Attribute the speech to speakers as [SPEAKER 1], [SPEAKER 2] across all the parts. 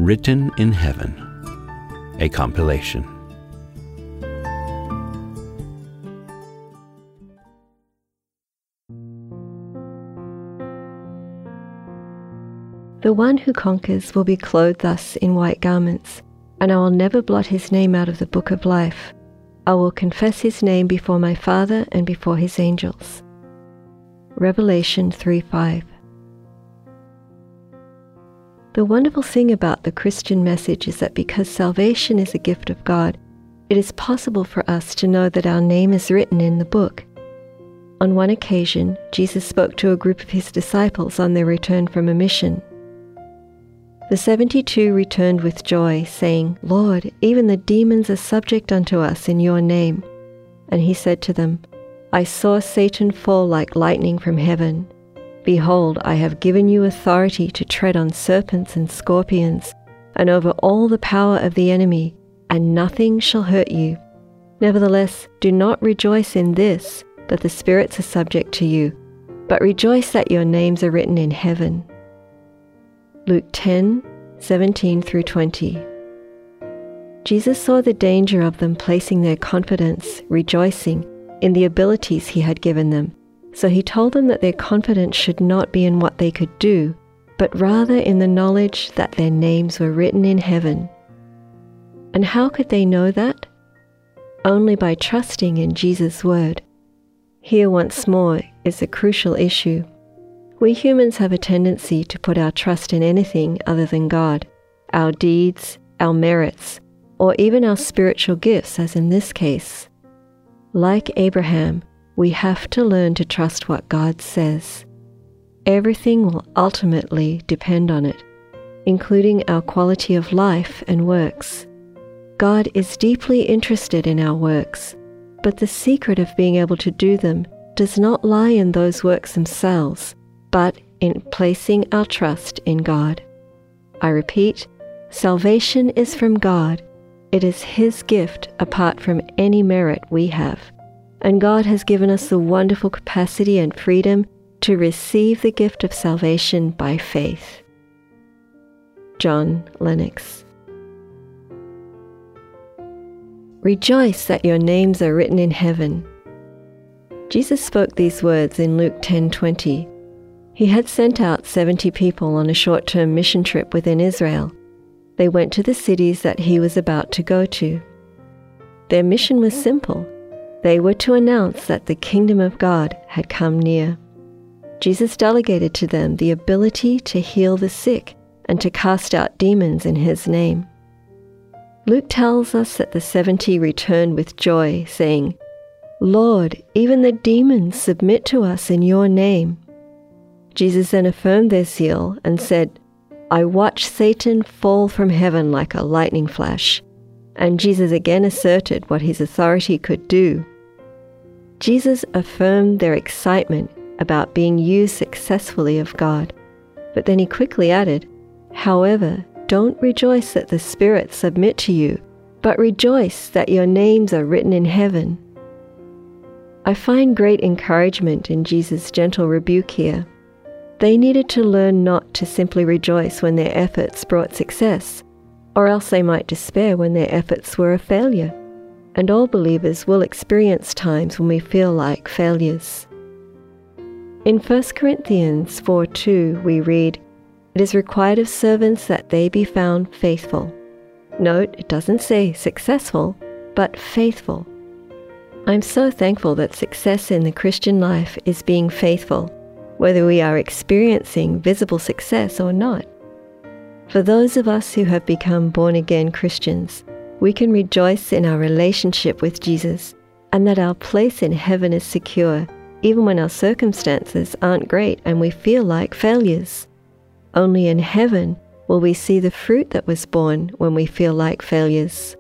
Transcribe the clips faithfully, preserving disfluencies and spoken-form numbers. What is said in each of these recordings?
[SPEAKER 1] Written in Heaven, a compilation.
[SPEAKER 2] The one who conquers will be clothed thus in white garments, and I will never blot his name out of the book of life. I will confess his name before my Father and before his angels. Revelation three five. The wonderful thing about the Christian message is that because salvation is a gift of God, it is possible for us to know that our name is written in the book. On one occasion, Jesus spoke to a group of his disciples on their return from a mission. The seventy-two returned with joy, saying, "Lord, even the demons are subject unto us in your name." And he said to them, "I saw Satan fall like lightning from heaven. Behold, I have given you authority to tread on serpents and scorpions, and over all the power of the enemy, and nothing shall hurt you. Nevertheless, do not rejoice in this, that the spirits are subject to you, but rejoice that your names are written in heaven." Luke ten seventeen through twenty. Jesus saw the danger of them placing their confidence, rejoicing, in the abilities he had given them. So he told them that their confidence should not be in what they could do, but rather in the knowledge that their names were written in heaven. And how could they know that? Only by trusting in Jesus' word. Here once more is a crucial issue. We humans have a tendency to put our trust in anything other than God, our deeds, our merits, or even our spiritual gifts, as in this case. Like Abraham, we have to learn to trust what God says. Everything will ultimately depend on it, including our quality of life and works. God is deeply interested in our works, but the secret of being able to do them does not lie in those works themselves, but in placing our trust in God. I repeat, salvation is from God. It is His gift apart from any merit we have. And God has given us the wonderful capacity and freedom to receive the gift of salvation by faith. John Lennox. Rejoice that your names are written in heaven. Jesus spoke these words in Luke ten twenty. He had sent out seventy people on a short-term mission trip within Israel. They went to the cities that he was about to go to. Their mission was simple. They were to announce that the kingdom of God had come near. Jesus delegated to them the ability to heal the sick and to cast out demons in his name. Luke tells us that the seventy returned with joy, saying, "Lord, even the demons submit to us in your name." Jesus then affirmed their zeal and said, "I watched Satan fall from heaven like a lightning flash." And Jesus again asserted what his authority could do. Jesus affirmed their excitement about being used successfully of God. But then he quickly added, "However, don't rejoice that the spirits submit to you, but rejoice that your names are written in heaven." I find great encouragement in Jesus' gentle rebuke here. They needed to learn not to simply rejoice when their efforts brought success, or else they might despair when their efforts were a failure. And all believers will experience times when we feel like failures. In First Corinthians four two we read, "It is required of servants that they be found faithful." Note, it doesn't say successful, but faithful. I'm so thankful that success in the Christian life is being faithful, whether we are experiencing visible success or not. For those of us who have become born-again Christians, we can rejoice in our relationship with Jesus and that our place in heaven is secure, even when our circumstances aren't great and we feel like failures. Only in heaven will we see the fruit that was born when we feel like failures.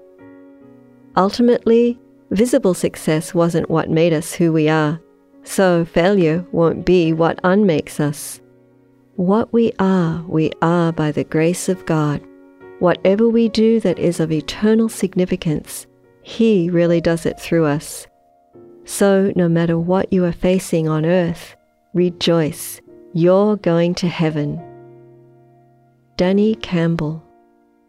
[SPEAKER 2] Ultimately, visible success wasn't what made us who we are, so failure won't be what unmakes us. What we are, we are by the grace of God. Whatever we do that is of eternal significance, He really does it through us. So no matter what you are facing on earth, rejoice. You're going to heaven. Danny Campbell.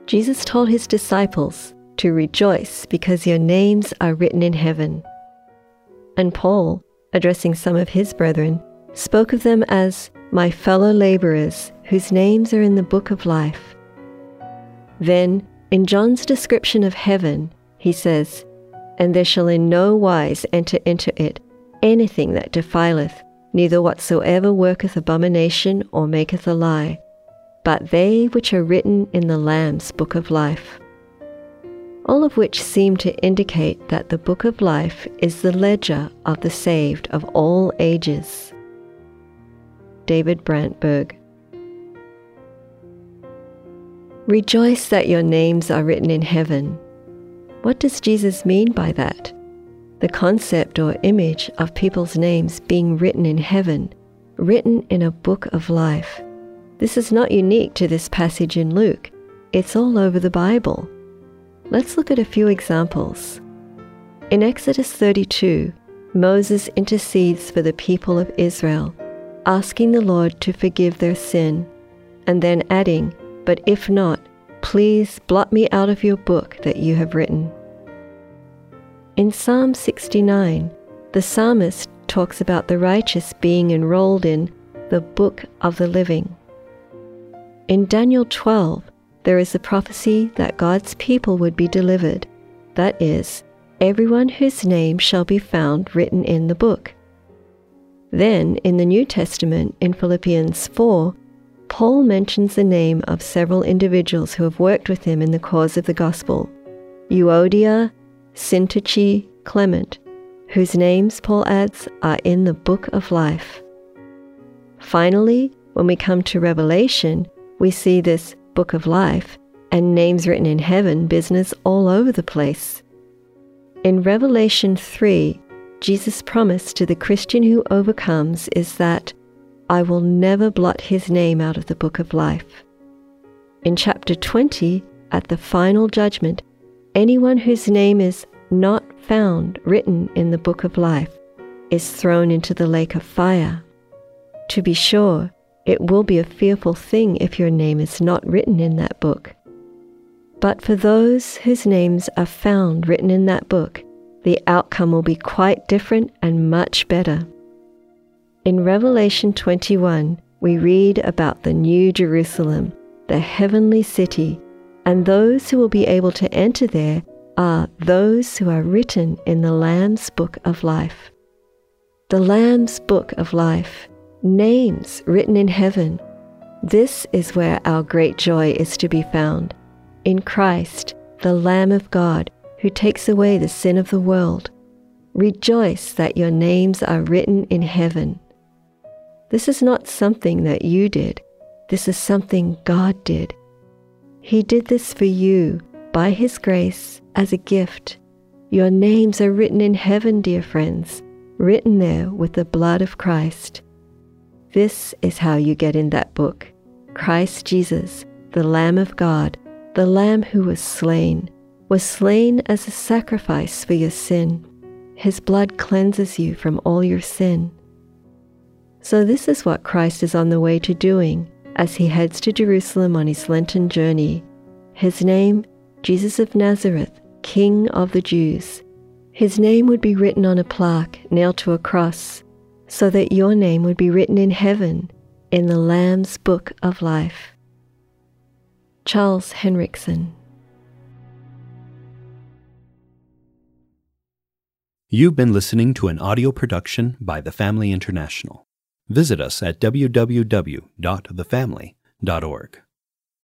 [SPEAKER 2] Jesus told his disciples to rejoice because your names are written in heaven. And Paul, addressing some of his brethren, spoke of them as my fellow laborers whose names are in the book of life. Then, in John's description of heaven, he says, and there shall in no wise enter into it anything that defileth, neither whatsoever worketh abomination or maketh a lie, but they which are written in the Lamb's book of life. All of which seem to indicate that the book of life is the ledger of the saved of all ages. David Brantberg. Rejoice that your names are written in heaven. What does Jesus mean by that? The concept or image of people's names being written in heaven, written in a book of life. This is not unique to this passage in Luke. It's all over the Bible. Let's look at a few examples. In Exodus thirty-two, Moses intercedes for the people of Israel, asking the Lord to forgive their sin, and then adding, "But if not, please blot me out of your book that you have written." In Psalm sixty-nine, the psalmist talks about the righteous being enrolled in the book of the living. In Daniel twelve, there is a prophecy that God's people would be delivered, that is, everyone whose name shall be found written in the book. Then, in the New Testament, in Philippians four, Paul mentions the name of several individuals who have worked with him in the cause of the gospel: Euodia, Syntyche, Clement, whose names, Paul adds, are in the book of life. Finally, when we come to Revelation, we see this book of life and names written in heaven business all over the place. In Revelation three, Jesus' promise to the Christian who overcomes is that I will never blot his name out of the book of life. In chapter twenty, at the final judgment, anyone whose name is not found written in the book of life is thrown into the lake of fire. To be sure, it will be a fearful thing if your name is not written in that book. But for those whose names are found written in that book, the outcome will be quite different and much better. In Revelation twenty-one, we read about the New Jerusalem, the heavenly city, and those who will be able to enter there are those who are written in the Lamb's book of life. The Lamb's book of life, names written in heaven. This is where our great joy is to be found, in Christ, the Lamb of God, who takes away the sin of the world. Rejoice that your names are written in heaven. This is not something that you did. This is something God did. He did this for you, by His grace, as a gift. Your names are written in heaven, dear friends, written there with the blood of Christ. This is how you get in that book. Christ Jesus, the Lamb of God, the Lamb who was slain, was slain as a sacrifice for your sin. His blood cleanses you from all your sin. So this is what Christ is on the way to doing as he heads to Jerusalem on his Lenten journey. His name, Jesus of Nazareth, King of the Jews. His name would be written on a plaque nailed to a cross, so that your name would be written in heaven, in the Lamb's book of life. Charles Henriksen.
[SPEAKER 1] You've been listening to an audio production by The Family International. Visit us at w w w dot the family dot org.